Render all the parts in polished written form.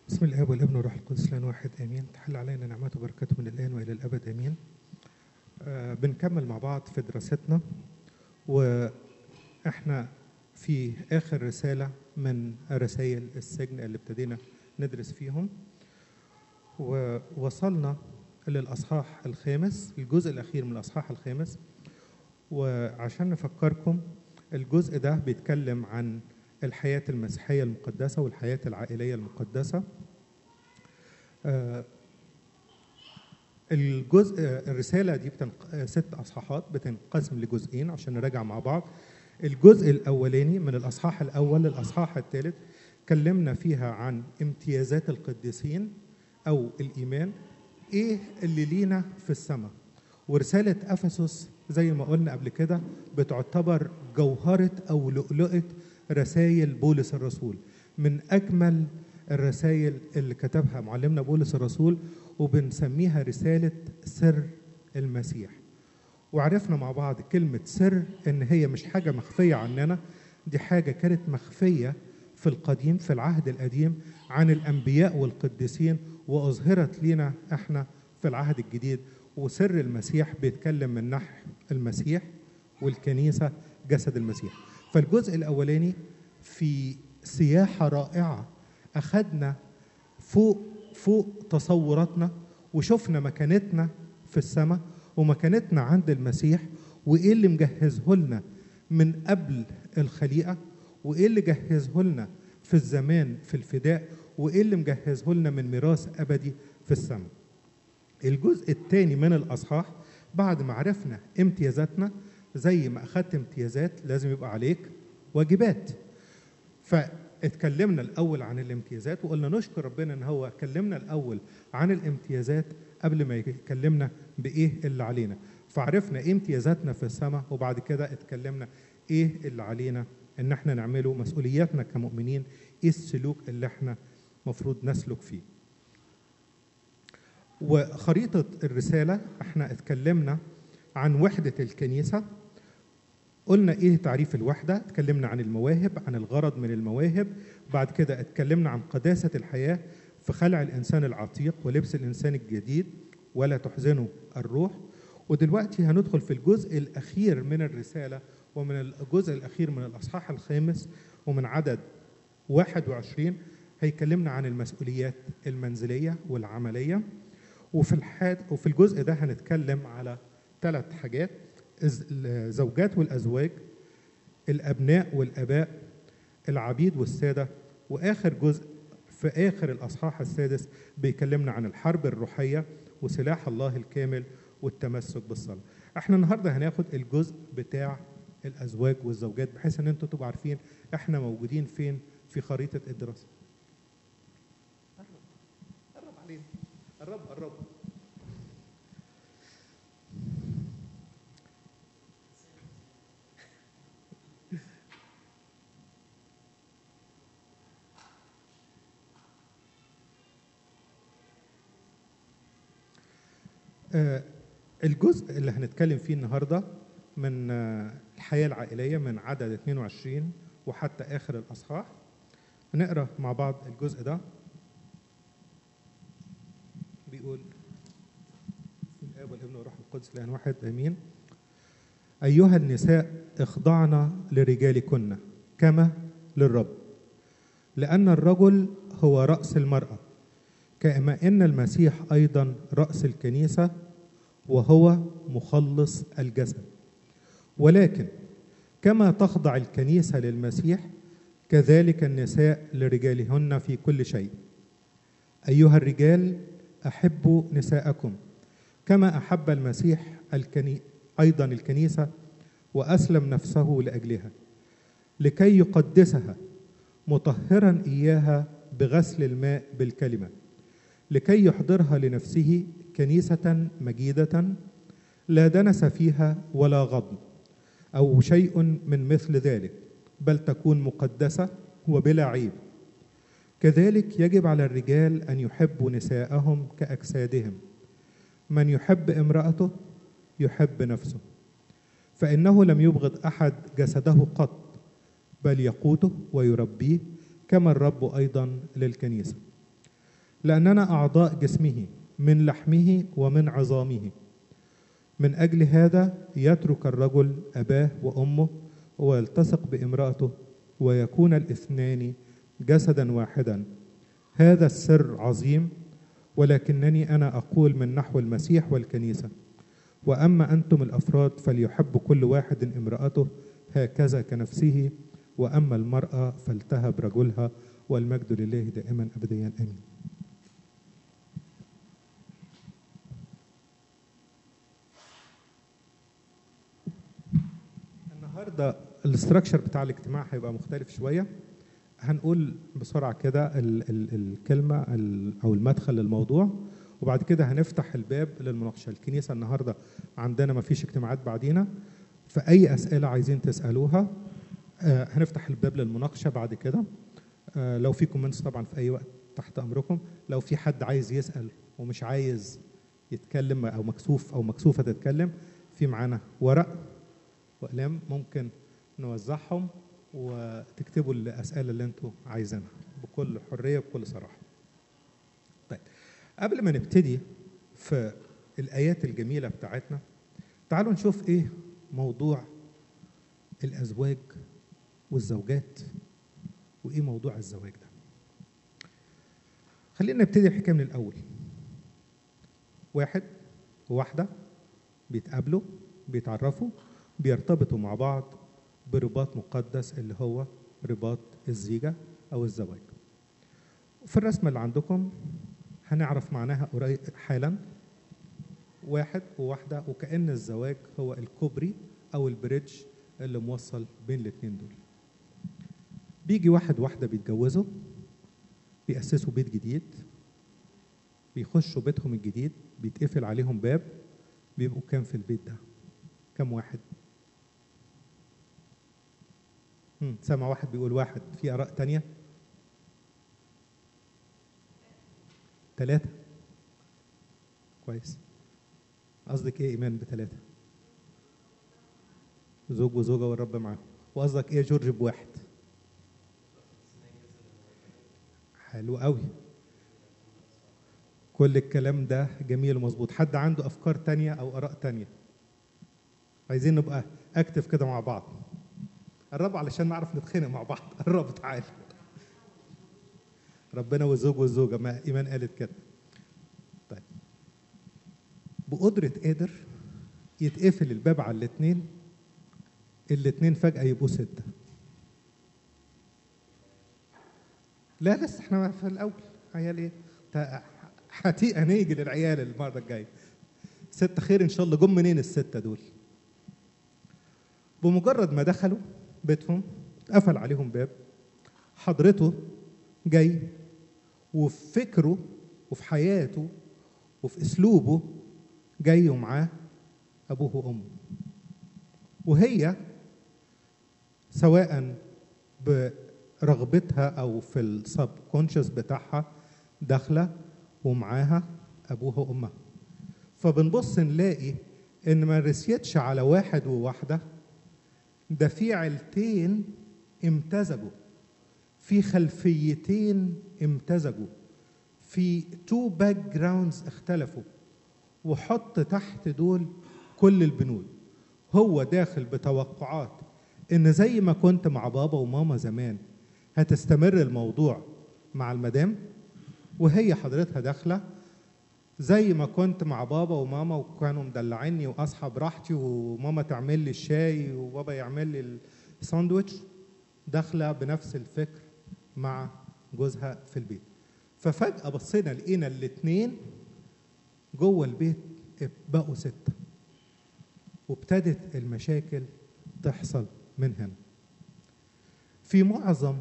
بسم الآب والابن والروح القدس الآن واحد آمين. تحل علينا نعمته وبركاته من الآن وإلى الأبد آمين. بنكمل مع بعض في دراستنا، وإحنا في آخر رسالة من رسائل السجن اللي ابتدينا ندرس فيهم، ووصلنا للأصحاح الخامس، الجزء الأخير من الأصحاح الخامس. وعشان نفكركم، الجزء ده بيتكلم عن الحياة المسيحية المقدسة والحياة العائلية المقدسة. الرسالة دي 6 أصحاحات بتنقسم لجزئين عشان نراجع مع بعض. الجزء الأولاني من الأصحاح الأول للأصحاح الثالث كلمنا فيها عن امتيازات القديسين أو الإيمان، إيه اللي لينا في السماء. ورسالة أفسس زي ما قلنا قبل كده بتعتبر جوهرة أو لؤلؤة رسائل بولس الرسول، من أجمل الرسائل اللي كتبها معلمنا بولس الرسول، وبنسميها رسالة سر المسيح. وعرفنا مع بعض كلمة سر إن هي مش حاجة مخفية عننا، دي حاجة كانت مخفية في القديم، في العهد القديم عن الأنبياء والقديسين، وأظهرت لنا إحنا في العهد الجديد. وسر المسيح بيتكلم من نحو المسيح والكنيسة جسد المسيح. فالجزء الأولاني في سياحة رائعة، أخذنا فوق تصوراتنا، وشفنا مكانتنا في السماء ومكانتنا عند المسيح، وإيه اللي مجهزه لنا من قبل الخليقة، وإيه اللي جهزه لنا في الزمان في الفداء، وإيه اللي مجهزه لنا من ميراث أبدي في السماء. الجزء الثاني من الأصحاح بعد ما عرفنا امتيازاتنا، زي ما أخذت امتيازات لازم يبقى عليك واجبات. فاتكلمنا الأول عن الامتيازات، وقلنا نشكر ربنا إن هو كلمنا الأول عن الامتيازات قبل ما يكلمنا بإيه اللي علينا. فعرفنا إيه امتيازاتنا في السماء، وبعد كده اتكلمنا إيه اللي علينا إن احنا نعمله، مسؤولياتنا كمؤمنين، إيه السلوك اللي احنا مفروض نسلك فيه. وخريطة الرسالة احنا اتكلمنا عن وحدة الكنيسة، قلنا ايه تعريف الوحدة، اتكلمنا عن المواهب، عن الغرض من المواهب، بعد كده اتكلمنا عن قداسة الحياة في خلع الإنسان العتيق ولبس الإنسان الجديد ولا تحزنه الروح. ودلوقتي هندخل في الجزء الأخير من الرسالة، ومن الجزء الأخير من الأصحاح الخامس ومن عدد 21 هيكلمنا عن المسؤوليات المنزلية والعملية. وفي الجزء ده هنتكلم على 3 حاجات: الزوجات والأزواج، الأبناء والآباء، العبيد والسادة. وآخر جزء في آخر الأصحاح السادس بيكلمنا عن الحرب الروحية وسلاح الله الكامل والتمسك بالصلاة. احنا النهاردة هناخد الجزء بتاع الأزواج والزوجات، بحيث ان انتوا تبقوا عارفين احنا موجودين فين في خريطة الدراسة. قرب علينا، قرب. الجزء اللي هنتكلم فيه النهاردة من الحياة العائلية من عدد 22 وحتى آخر الأصحاح. هنقرأ مع بعض الجزء ده. بيقول: بسم الآب والابن والروح القدس الآن واحد آمين. أيها النساء اخضعن لرجالكن كما للرب، لأن الرجل هو رأس المرأة، كما إن المسيح أيضا رأس الكنيسة وهو مخلص الجسد. ولكن كما تخضع الكنيسة للمسيح، كذلك النساء لرجالهن في كل شيء. أيها الرجال أحبوا نساءكم كما أحب المسيح أيضا الكنيسة وأسلم نفسه لأجلها، لكي يقدسها مطهرا إياها بغسل الماء بالكلمة، لكي يحضرها لنفسه كنيسة مجيدة لا دنس فيها ولا غضن أو شيء من مثل ذلك، بل تكون مقدسة وبلا عيب. كذلك يجب على الرجال أن يحبوا نساءهم كأجسادهم. من يحب امرأته يحب نفسه، فإنه لم يبغض أحد جسده قط، بل يقوته ويربيه كما الرب أيضا للكنيسة، لأننا أعضاء جسمه، من لحمه ومن عظامه. من أجل هذا يترك الرجل أباه وأمه ويلتصق بامرأته ويكون الاثنان جسدا واحدا. هذا السر عظيم، ولكنني أنا أقول من نحو المسيح والكنيسة. وأما أنتم الأفراد فليحب كل واحد امرأته هكذا كنفسه، وأما المرأة فلتهب رجلها، والمجد لله دائما أبديا آمين. النهارده الاستراكشر بتاع الاجتماع هيبقى مختلف شويه. هنقول بسرعه كده الكلمه او المدخل للموضوع، وبعد كده هنفتح الباب للمناقشه. الكنيسه النهارده عندنا ما فيش اجتماعات بعدينا، فاي اسئله عايزين تسالوها هنفتح الباب للمناقشه بعد كده. لو في كومنتس طبعا في اي وقت تحت امركم. لو في حد عايز يسال ومش عايز يتكلم او مكسوف او مكسوفه تتكلم، في معانا ورق وأقلام ممكن نوزعهم وتكتبوا الأسئلة اللي انتوا عايزينها بكل حرية وبكل صراحة. طيب، قبل ما نبتدي في الآيات الجميلة بتاعتنا، تعالوا نشوف ايه موضوع الأزواج والزوجات وايه موضوع الزواج ده. خلينا نبتدي الحكاية من الأول. واحد وواحدة بيتقابلوا، بيتعرفوا، بيرتبطوا مع بعض برباط مقدس اللي هو رباط الزيجة أو الزواج. في الرسمة اللي عندكم هنعرف معناها قريب حالا. واحد وواحدة، وكأن الزواج هو الكوبري أو البريدج اللي موصل بين الاتنين دول. بيجي واحد وواحدة بيتجوزوا، بيأسسوا بيت جديد، بيخشوا بيتهم الجديد، بيتقفل عليهم باب. بيبقوا كام في البيت ده؟ كم واحد؟ سامع واحد بيقول واحد، في آراء تانية؟ 3. كويس. قصدك ايه إيمان ب3؟ زوج وزوجة والرب معاهم. وقصدك ايه يا جورج بواحد؟ حلو قوي. كل الكلام ده جميل ومظبوط. حد عنده أفكار تانية أو آراء تانية؟ عايزين نبقى أكتف كده مع بعض. قربوا علشان نعرف نتخانق مع بعض. قربوا تعالوا. ربنا والزوج والزوجة، ما إيمان قالت كده. طيب، بقدرة قادر يتقفل الباب على الاتنين فجأة يبقوا 6. لا لسه احنا في الأول. عيال ايه؟ هنيجي للعيال المرة الجاية. 6 خير إن شاء الله. جم منين ال6 دول؟ بمجرد ما دخلوا بيتهم قفل عليهم باب، حضرته جاي وفي فكره وفي حياته وفي اسلوبه جاي ومعاه ابوه وامه، وهي سواء برغبتها او في السب كونشس بتاعها داخله ومعاها ابوها وامها. فبنبص نلاقي ان ما رسيتش على واحد وواحده، ده في عيلتين امتزجوا، في خلفيتين امتزجوا، في 2 باك جراوندز اختلفوا، وحط تحت دول كل البنود. هو داخل بتوقعات ان زي ما كنت مع بابا وماما زمان هتستمر الموضوع مع المدام، وهي حضرتها داخله زي ما كنت مع بابا وماما وكانوا مدلعيني واصحى براحتي وماما تعمل لي الشاي وبابا يعمل لي الساندوتش، داخله بنفس الفكر مع جوزها في البيت. ففجأة بصينا لقينا الاتنين جوه البيت بقوا 6، وابتدت المشاكل تحصل من هنا. في معظم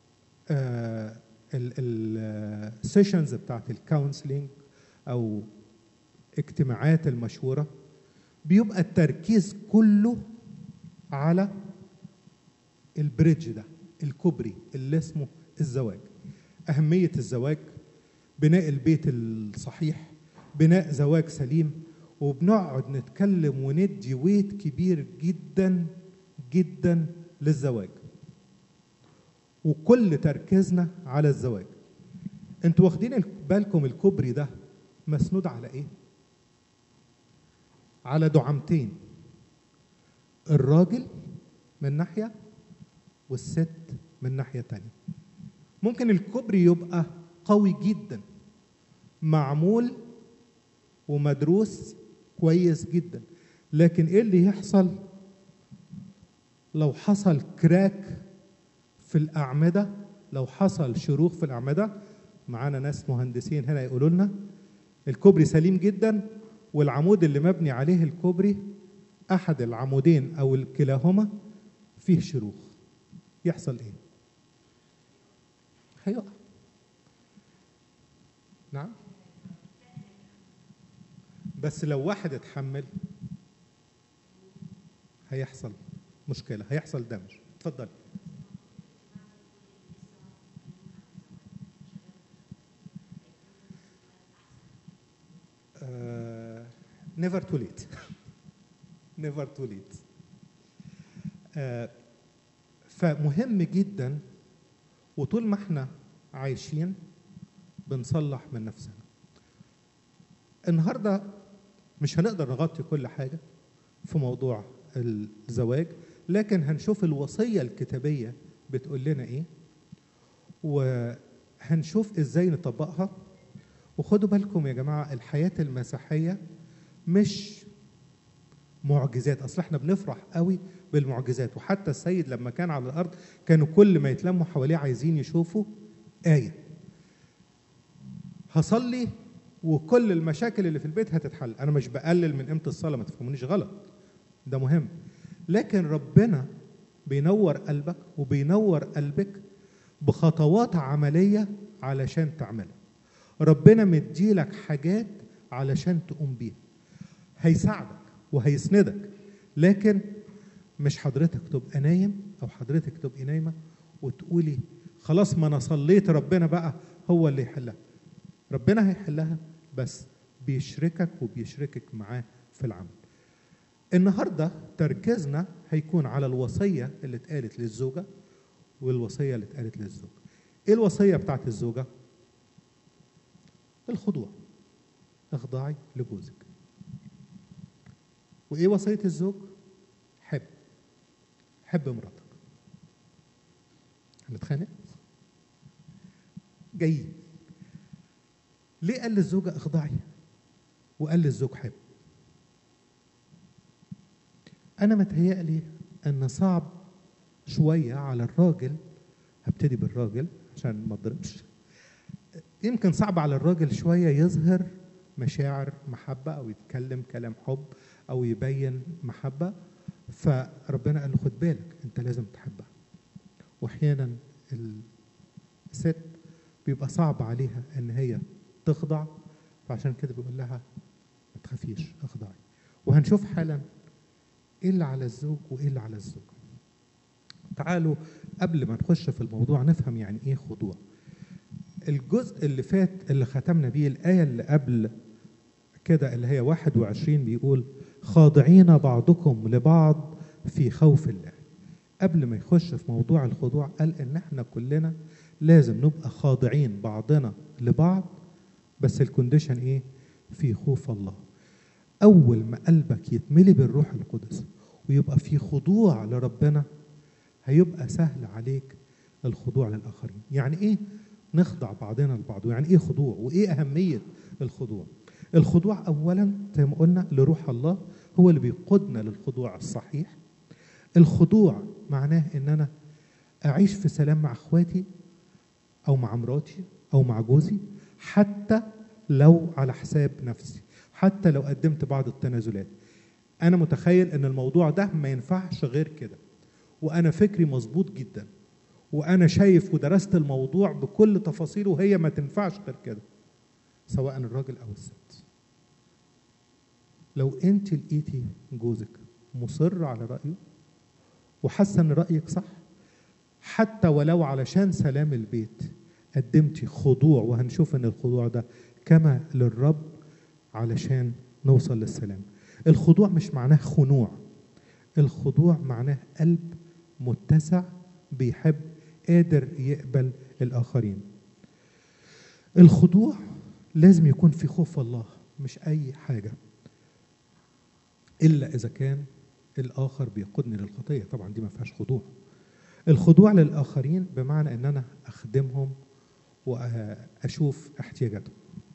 السيشنز بتاعت الكونسلينج او اجتماعات المشورة بيبقى التركيز كله على البريدج ده، الكوبري اللي اسمه الزواج. أهمية الزواج، بناء البيت الصحيح، بناء زواج سليم، وبنقعد نتكلم وندي ويت كبير جدا جدا للزواج، وكل تركيزنا على الزواج. انتوا واخدين بالكم الكوبري ده مسنود على ايه؟ على دعامتين، الراجل من ناحية والست من ناحية تانية. ممكن الكوبري يبقى قوي جدا، معمول ومدروس كويس جدا، لكن ايه اللي يحصل لو حصل كراك في الأعمدة، لو حصل شروخ في الأعمدة؟ معانا ناس مهندسين هنا يقولوا لنا الكوبري سليم جدا والعمود اللي مبني عليه الكوبري أحد العمودين أو كلاهما فيه شروخ، يحصل إيه؟ هيقع. نعم، بس لو واحد اتحمل هيحصل مشكلة، هيحصل دمج. اتفضل. never too late. never too late. فمهم جدا، وطول ما احنا عايشين بنصلح من نفسنا. النهارده مش هنقدر نغطي كل حاجة في موضوع الزواج، لكن هنشوف الوصية الكتابية بتقول لنا ايه، وهنشوف ازاي نطبقها. وخدوا بالكم يا جماعة، الحياة المسيحية مش معجزات. اصل احنا بنفرح قوي بالمعجزات، وحتى السيد لما كان على الارض كانوا كل ما يتلموا حواليه عايزين يشوفوا آية. هصلي وكل المشاكل اللي في البيت هتتحل. انا مش بقلل من قيمة الصلاة، ما تفهمونيش غلط، ده مهم، لكن ربنا بينور قلبك وبينور قلبك بخطوات عملية علشان تعملها. ربنا مديلك حاجات علشان تقوم بيها، هيساعدك وهيسندك، لكن مش حضرتك تبقى نايم او حضرتك تبقي نايمة وتقولي خلاص ما انا صليت ربنا بقى هو اللي يحلها. ربنا هيحلها، بس بيشركك وبيشركك معاه في العمل. النهارده تركيزنا هيكون على الوصية اللي اتقالت للزوجة والوصية اللي اتقالت للزوج. ايه الوصية بتاعت الزوجة؟ الخضوع، اخضعي لجوزك. وايه وصية الزوج؟ حب مراتك. هنتخانق؟ جايين. ليه قال للزوجة اخضعي وقال للزوج حب؟ انا متهيألي ان صعب شوية على الراجل، هبتدي بالراجل عشان ما اضربش، يمكن صعب على الراجل شوية يظهر مشاعر محبة أو يتكلم كلام حب أو يبين محبة، فربنا قال له خد بالك أنت لازم تحبها. وأحيانا الست بيبقى صعب عليها أن هي تخضع، فعشان كده بيقول لها ما تخافيش اخضعي. وهنشوف حالا إيه اللي على الزوج وإيه اللي على الزوج. تعالوا قبل ما نخش في الموضوع نفهم يعني إيه خضوع. الجزء اللي فات اللي ختمنا بيه الآية اللي قبل كده اللي هي 21 بيقول خاضعين بعضكم لبعض في خوف الله. قبل ما يخش في موضوع الخضوع قال إن احنا كلنا لازم نبقى خاضعين بعضنا لبعض، بس الكونديشن إيه؟ في خوف الله. أول ما قلبك يتملي بالروح القدس ويبقى في خضوع لربنا هيبقى سهل عليك الخضوع للآخرين. يعني إيه نخضع بعضنا لبعض؟ يعني ايه خضوع وايه اهميه الخضوع؟ الخضوع اولا زي ما قلنا لروح الله، هو اللي بيقودنا للخضوع الصحيح. الخضوع معناه ان انا اعيش في سلام مع اخواتي او مع مراتي او مع جوزي، حتى لو على حساب نفسي، حتى لو قدمت بعض التنازلات. انا متخيل ان الموضوع ده ما ينفعش غير كده، وانا فكري مظبوط جدا، وأنا شايف ودرست الموضوع بكل تفاصيله، وهي ما تنفعش غير كده، سواء الراجل أو الست. لو أنت لقيتي جوزك مصر على رأيه وحاسة إن رأيك صح، حتى ولو علشان سلام البيت قدمتي خضوع، وهنشوف إن الخضوع ده كما للرب علشان نوصل للسلام. الخضوع مش معناه خنوع، الخضوع معناه قلب متسع بيحب، قادر يقبل الآخرين. الخضوع لازم يكون في خوف الله، مش أي حاجة، إلا إذا كان الآخر بيقودني للخطية، طبعا دي ما فيهاش خضوع. الخضوع للآخرين بمعنى إن أنا أخدمهم وأشوف احتياجاتهم.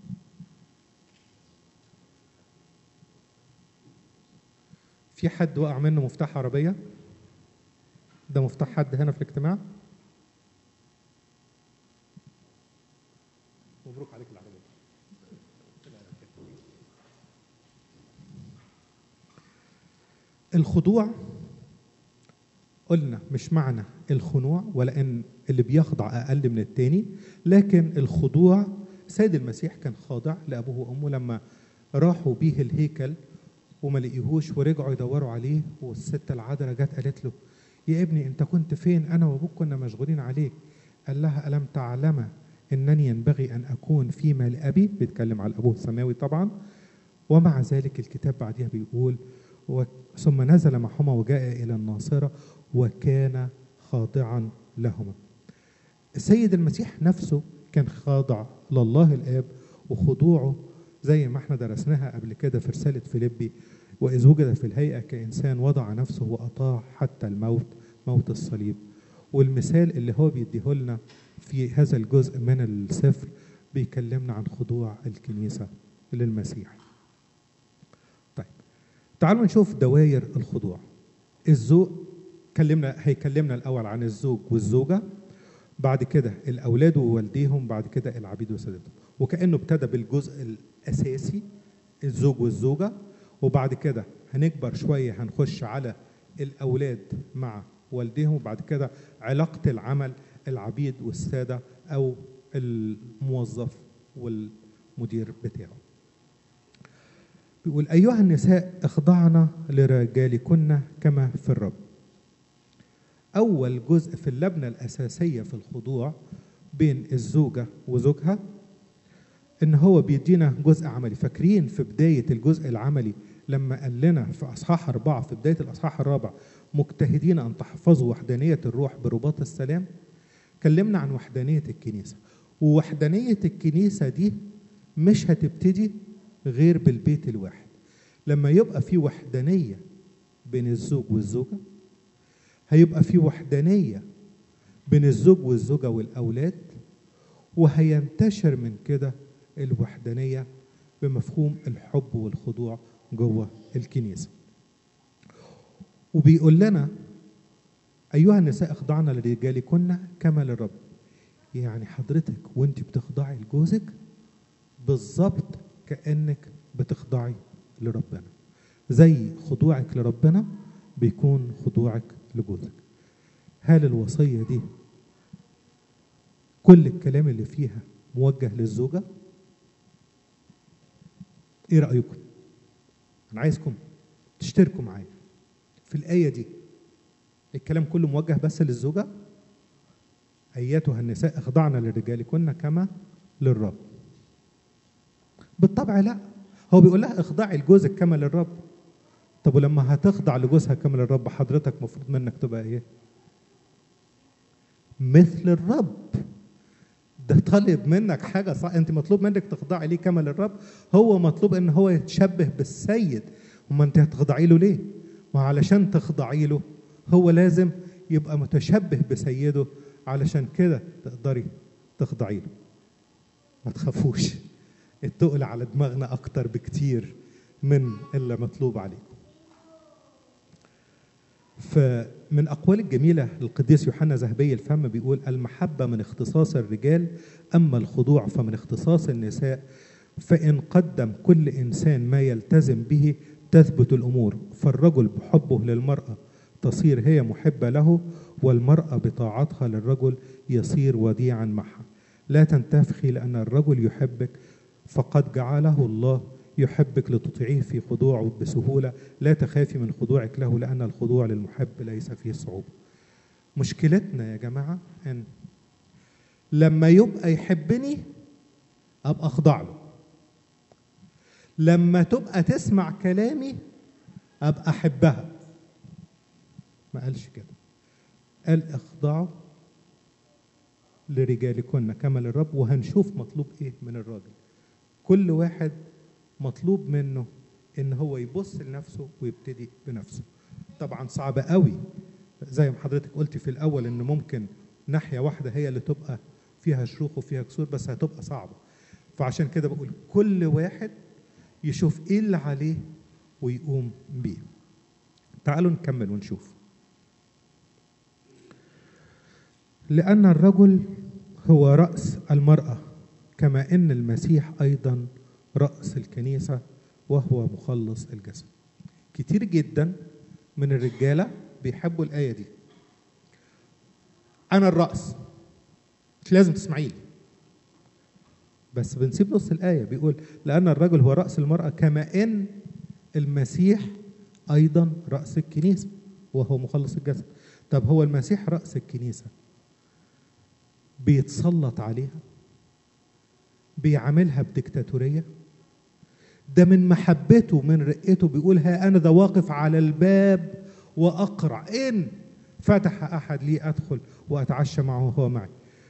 في حد وقع منه مفتاح عربية؟ ده مفتاح حد هنا في الاجتماع؟ مبروك عليك العربية. الخضوع قلنا مش معنى الخنوع ولا ان اللي بيخضع اقل من التاني، لكن الخضوع سيد المسيح كان خاضع لابوه وامه لما راحوا بيه الهيكل وما لقيهوش ورجعوا يدوروا عليه، والست العذراء جت قالت له يا ابني انت كنت فين؟ انا وابوك كنا مشغولين عليك. قال لها الم تعلم انني ينبغي ان اكون فيما لابي، بيتكلم على ابوه السماوي طبعا. ومع ذلك الكتاب بعدها بيقول ثم نزل معهما وجاء الى الناصره وكان خاضعا لهما. السيد المسيح نفسه كان خاضع لله الآب، وخضوعه زي ما احنا درسناها قبل كده في رسالة فيليبي، وإذ وجد في الهيئة كإنسان وضع نفسه وأطاع حتى الموت، موت الصليب. والمثال اللي هو بيديه لنا في هذا الجزء من السفر بيكلمنا عن خضوع الكنيسة للمسيح. طيب تعالوا نشوف دوائر الخضوع. الزوج هيكلمنا الأول عن الزوج والزوجة، بعد كده الأولاد ووالديهم، بعد كده العبيد وسادتهم، وكأنه ابتدى بالجزء الأساسي الزوج والزوجة، وبعد كده هنكبر شوية هنخش على الأولاد مع والديهم، وبعد كده علاقة العمل العبيد والسادة أو الموظف والمدير بتاعه. بيقول أيها النساء اخضعن لرجالكن كما في الرب. أول جزء في اللبنة الأساسية في الخضوع بين الزوجة وزوجها إن هو بيدينا جزء عملي. فاكرين في بداية الجزء العملي لما قال لنا في أصحاح 4 في بداية الأصحاح الرابع مجتهدين أن تحفظوا وحدانية الروح برباط السلام؟ كلمنا عن وحدانية الكنيسة، ووحدانية الكنيسة دي مش هتبتدي غير بالبيت الواحد. لما يبقى في وحدانية بين الزوج والزوجة، هيبقى في وحدانية بين الزوج والزوجة والأولاد، وهينتشر من كده الوحدانية بمفهوم الحب والخضوع جوه الكنيسة. وبيقول لنا أيها النساء اخضعن لرجالكن كما للرب. يعني حضرتك وانت بتخضعي لجوزك بالظبط كأنك بتخضعي لربنا، زي خضوعك لربنا بيكون خضوعك لجوزك. هل الوصية دي كل الكلام اللي فيها موجه للزوجة؟ ايه رأيكم؟ انا عايزكم تشتركوا معايا في الآية دي. الكلام كله موجه بس للزوجة؟ أيتها النساء اخضعن لرجالكن كما للرب. بالطبع لا، هو بيقول لها اخضعي لجوزك كما للرب. طب ولما هتخضع لجوزها كما للرب حضرتك مفروض منك تبقى ايه؟ مثل الرب. ده طالب منك حاجة صح، انت مطلوب منك تخضعي ليه كما للرب. هو مطلوب ان هو يتشبه بالسيد. وما انت هتخضعي له ليه؟ ما علشان تخضعي له هو لازم يبقى متشبه بسيده، علشان كده تقدري تخضعي له. ما تخافوش، التقل على دماغنا اكتر بكتير من اللي مطلوب عليكم. فمن أقوال الجميلة للقديس يوحنا ذهبي الفم بيقول المحبة من اختصاص الرجال، أما الخضوع فمن اختصاص النساء، فإن قدم كل إنسان ما يلتزم به تثبت الأمور. فالرجل بحبه للمرأة تصير هي محبة له، والمرأة بطاعتها للرجل يصير وديعا معها. لا تنتفخي لأن الرجل يحبك، فقد جعله الله يحبك لتطيعيه في خضوعه بسهولة. لا تخافي من خضوعك له لأن الخضوع للمحب ليس فيه صعوبة. مشكلتنا يا جماعة أن لما يبقى يحبني أبقى أخضع له، لما تبقى تسمع كلامي أبقى أحبها. ما قالش كده، قال اخضعوا لرجالكن كما للرب. وهنشوف مطلوب ايه من الراجل. كل واحد مطلوب منه ان هو يبص لنفسه ويبتدي بنفسه. طبعا صعب قوي زي ما حضرتك قلتي في الاول ان ممكن ناحيه واحده هي اللي تبقى فيها شروخ وفيها كسور، بس هتبقى صعبه. فعشان كده بقول كل واحد يشوف ايه اللي عليه ويقوم بيه. تعالوا نكمل ونشوف. لأن الرجل هو رأس المرأة كما إن المسيح أيضا رأس الكنيسة وهو مخلص الجسد. كتير جدا من الرجالة بيحبوا الآية دي. أنا الرأس، مش لازم تسمعي لي، بس بنسيب نص الآية بيقول لأن الرجل هو رأس المرأة كما إن المسيح أيضا رأس الكنيسة وهو مخلص الجسد. طب هو المسيح رأس الكنيسة بيتسلط عليها؟ بيعملها بديكتاتورية؟ ده من محبته من رقته بيقول ها أنا ذا واقف على الباب وأقرع، إن فتح أحد لي أدخل وأتعشى معه وهو معي.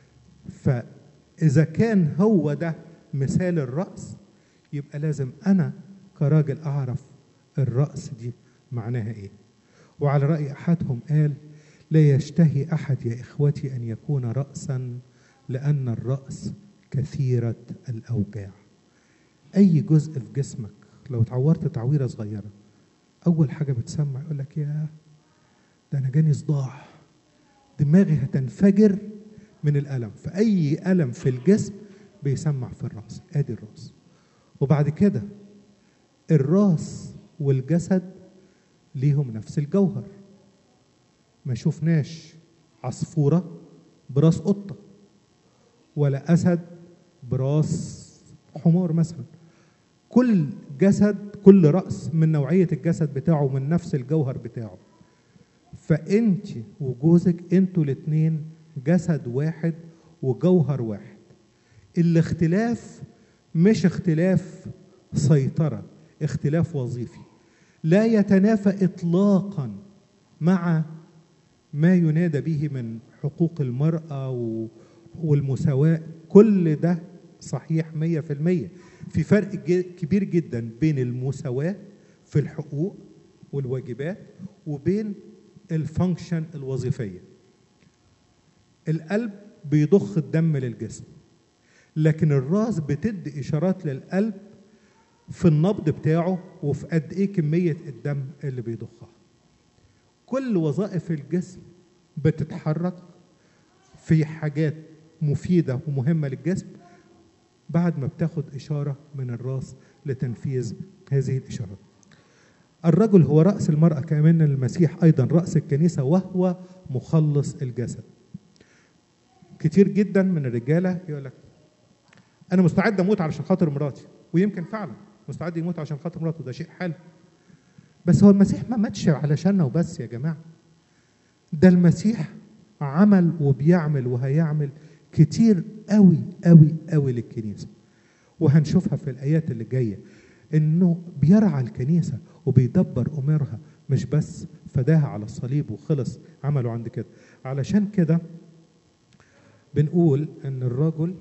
فإذا كان هو ده مثال الرأس، يبقى لازم أنا كراجل أعرف الرأس دي معناها إيه. وعلى رأي أحدهم قال لا يشتهي أحد يا إخوتي أن يكون رأسا لأن الرأس كثيرة الأوجاع. أي جزء في جسمك لو اتعورت تعويرة صغيرة أول حاجة بتسمع يقول لك يا ده أنا جاني صداع، دماغي هتنفجر من الألم. فأي ألم في الجسم بيسمع في الرأس. آدي الرأس. وبعد كده الرأس والجسد ليهم نفس الجوهر. ما شفناش عصفورة براس قطة ولا أسد براس حمار مثلا. كل جسد كل رأس من نوعية الجسد بتاعه من نفس الجوهر بتاعه. فأنت وجوزك انتوا الاتنين جسد واحد وجوهر واحد. الاختلاف مش اختلاف سيطرة، اختلاف وظيفي لا يتنافى إطلاقا مع ما ينادى به من حقوق المرأة والمساواة. كل ده صحيح 100%. في فرق كبير جدا بين المساواة في الحقوق والواجبات وبين الفانكشن الوظيفية. القلب بيضخ الدم للجسم، لكن الراس بتدي إشارات للقلب في النبض بتاعه وفي قد إيه كمية الدم اللي بيضخها. كل وظائف الجسم بتتحرك في حاجات مفيدة ومهمة للجسم بعد ما بتاخد إشارة من الراس لتنفيذ هذه الإشارات. الرجل هو رأس المرأة كما أن المسيح أيضا رأس الكنيسة وهو مخلص الجسد. كتير جدا من الرجالة يقول لك أنا مستعد أموت علشان خاطر مراتي، ويمكن فعلا مستعد يموت عشان خاطر مراته، ده شيء حلو. بس هو المسيح ما ماتش علشاننا وبس يا جماعة. ده المسيح عمل وبيعمل وهيعمل كتير قوي قوي قوي للكنيسة. وهنشوفها في الآيات اللي جاية إنه بيرعى الكنيسة وبيدبر أمورها، مش بس فداها على الصليب وخلص عمله عند كده. علشان كده بنقول إن الرجل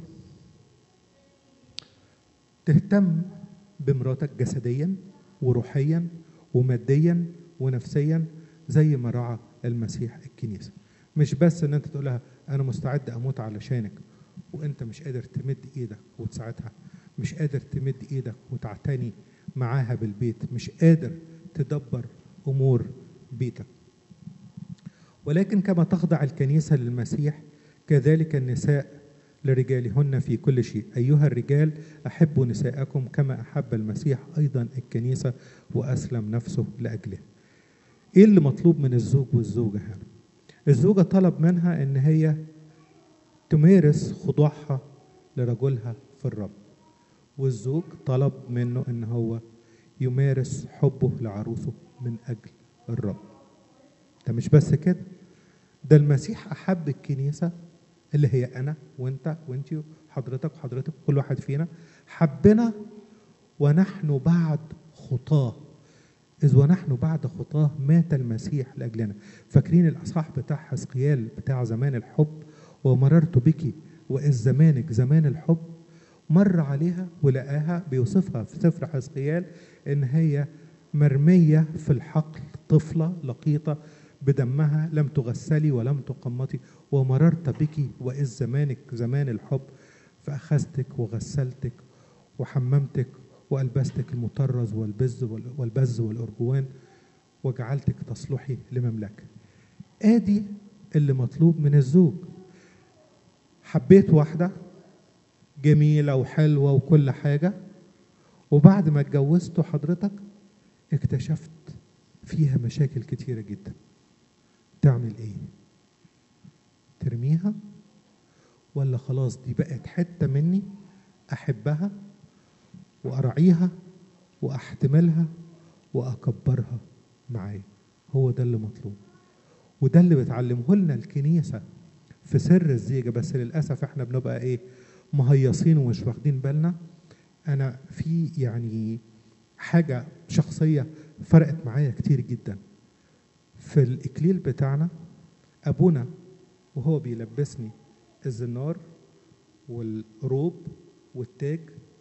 تهتم بمراتك جسديا وروحيا وماديا ونفسيا زي ما رعى المسيح الكنيسة. مش بس ان انت تقول لها انا مستعد اموت علشانك وانت مش قادر تمد ايدك وتساعدها، مش قادر تمد ايدك وتعتني معاها بالبيت، مش قادر تدبر امور بيتك. ولكن كما تخضع الكنيسة للمسيح كذلك النساء لرجالهن في كل شيء. أيها الرجال أحبوا نساءكم كما أحب المسيح أيضا الكنيسة وأسلم نفسه لأجله. إيه اللي مطلوب من الزوج والزوجة هنا؟ الزوجة طلب منها إن هي تمارس خضوعها لرجلها في الرب، والزوج طلب منه إن هو يمارس حبه لعروسه من أجل الرب. ده مش بس كده، ده المسيح أحب الكنيسة اللي هي أنا وأنت وأنتي وحضرتك وحضرتك كل واحد فينا حبنا ونحن بعد خطاه. إذ ونحن بعد خطاه مات المسيح لأجلنا. فاكرين الأصحاح بتاع حزقيال بتاع زمان الحب؟ ومررت بك وإذ زمانك زمان الحب، مر عليها ولقاها بيوصفها في سفر حزقيال إن هي مرمية في الحقل، طفلة لقيطة بدمها لم تغسلي ولم تقمطي، ومررت بك وإذ زمانك زمان الحب، فأخذتك وغسلتك وحممتك وألبستك المطرز والبز والأرجوان وجعلتك تصلحي لمملكة. آدي اللي مطلوب من الزوج. حبيت واحدة جميلة وحلوة وكل حاجة، وبعد ما اتجوزته حضرتك اكتشفت فيها مشاكل كتيرة جدا. تعمل ايه؟ ترميها ولا خلاص دي بقت حتة مني أحبها وأراعيها وأحتملها وأكبرها معايا؟ هو ده اللي مطلوب، وده اللي بتعلمه لنا الكنيسة في سر الزيجة. بس للأسف احنا بنبقى ايه، مهيصين ومش واخدين بالنا. أنا في يعني حاجة شخصية فرقت معايا كتير جدا في الإكليل بتاعنا. أبونا وهو بيلبسني الزنار والروب والتاج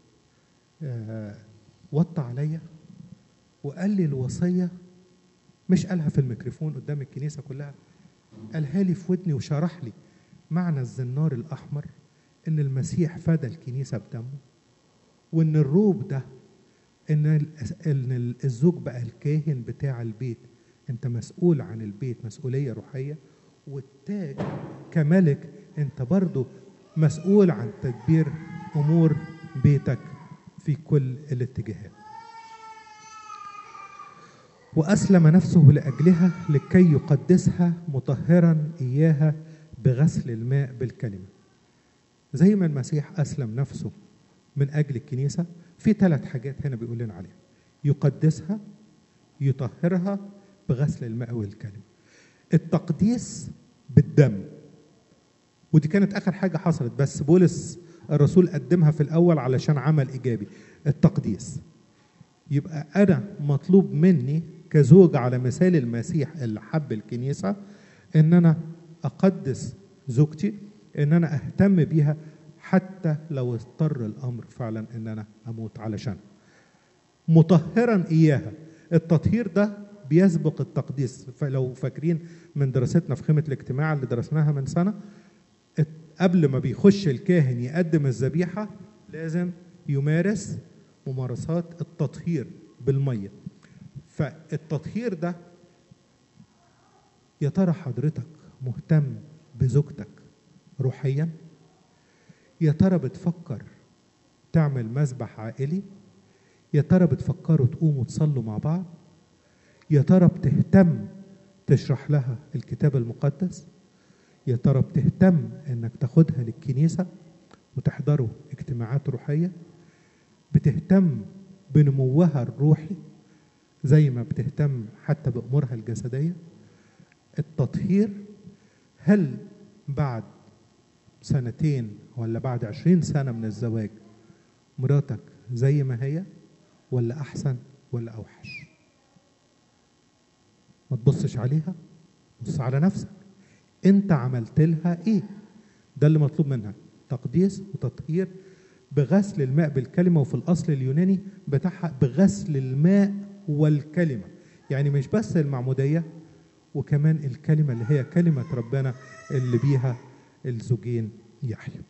وطى عليا وقال لي الوصية، مش قالها في الميكروفون قدام الكنيسة كلها، قالها لي في ودني وشرح لي معنى الزنار الأحمر، إن المسيح فدى الكنيسة بدمه، وإن الروب ده إن الزوج بقى الكاهن بتاع البيت، أنت مسؤول عن البيت مسؤولية روحية، والتاج كملك أنت برضو مسؤول عن تدبير أمور بيتك في كل الاتجاهات. وأسلم نفسه لأجلها لكي يقدسها مطهرا إياها بغسل الماء بالكلمة. زي ما المسيح أسلم نفسه من أجل الكنيسة، في 3 حاجات هنا بيقول لنا عليها: يقدسها، يطهرها بغسل الماء والكلمة. التقديس بالدم، ودي كانت آخر حاجة حصلت، بس بولس الرسول قدمها في الأول علشان عمل إيجابي. التقديس يبقى أنا مطلوب مني كزوج على مثال المسيح اللي حب الكنيسة إن أنا أقدس زوجتي، إن أنا أهتم بيها حتى لو اضطر الأمر فعلا إن أنا أموت علشان. مطهرا إياها، التطهير ده بيسبق التقديس. فلو فاكرين من دراستنا في خيمة الاجتماع اللي درسناها من سنة، قبل ما بيخش الكاهن يقدم الذبيحة لازم يمارس ممارسات التطهير بالمية. فالتطهير ده، يا ترى حضرتك مهتم بزوجتك روحيا؟ يا ترى بتفكر تعمل مذبح عائلي؟ يا ترى بتفكروا تقوموا تصلوا مع بعض؟ يا ترى بتهتم تشرح لها الكتاب المقدس؟ يا ترى بتهتم انك تاخدها للكنيسة وتحضروا اجتماعات روحية؟ بتهتم بنموها الروحي زي ما بتهتم حتى بأمورها الجسدية؟ التطهير، هل بعد 2 ولا بعد 20 سنة من الزواج مراتك زي ما هي ولا أحسن ولا أوحش؟ ما تبصش عليها، بص على نفسك، انت عملت لها ايه؟ ده اللي مطلوب منها، تقديس وتطهير بغسل الماء بالكلمة. وفي الأصل اليوناني بتاعها بغسل الماء والكلمة، يعني مش بس المعمودية، وكمان الكلمة اللي هي كلمة ربنا اللي بيها الزوجين يحيوا.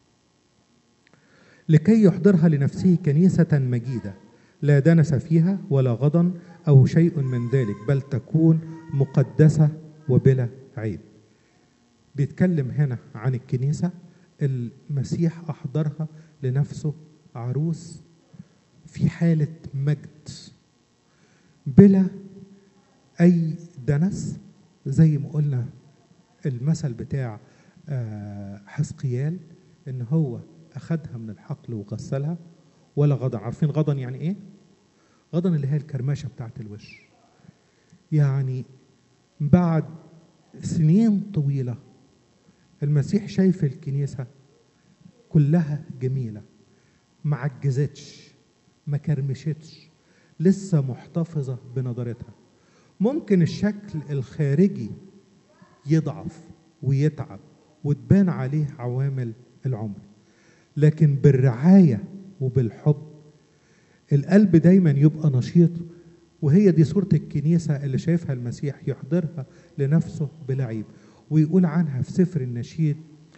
لكي يحضرها لنفسه كنيسة مجيدة لا دنس فيها ولا غضن أو شيء من ذلك، بل تكون مقدسة وبلا عيب. بيتكلم هنا عن الكنيسة المسيح أحضرها لنفسه عروس في حالة مجد بلا أي دنس، زي ما قلنا المثل بتاع حزقيال إن هو أخدها من الحقل وغسلها، ولا غضن. عارفين غضن يعني إيه؟ غضن اللي هي الكرماشة بتاعت الوش. يعني بعد سنين طويلة المسيح شايف الكنيسة كلها جميلة، ما عجزتش، ما كرمشتش، لسه محتفظة بنضارتها. ممكن الشكل الخارجي يضعف ويتعب وتبان عليه عوامل العمر، لكن بالرعاية وبالحب القلب دايما يبقى نشيط. وهي دي صورة الكنيسة اللي شايفها المسيح يحضرها لنفسه بلا عيب. ويقول عنها في سفر النشيد،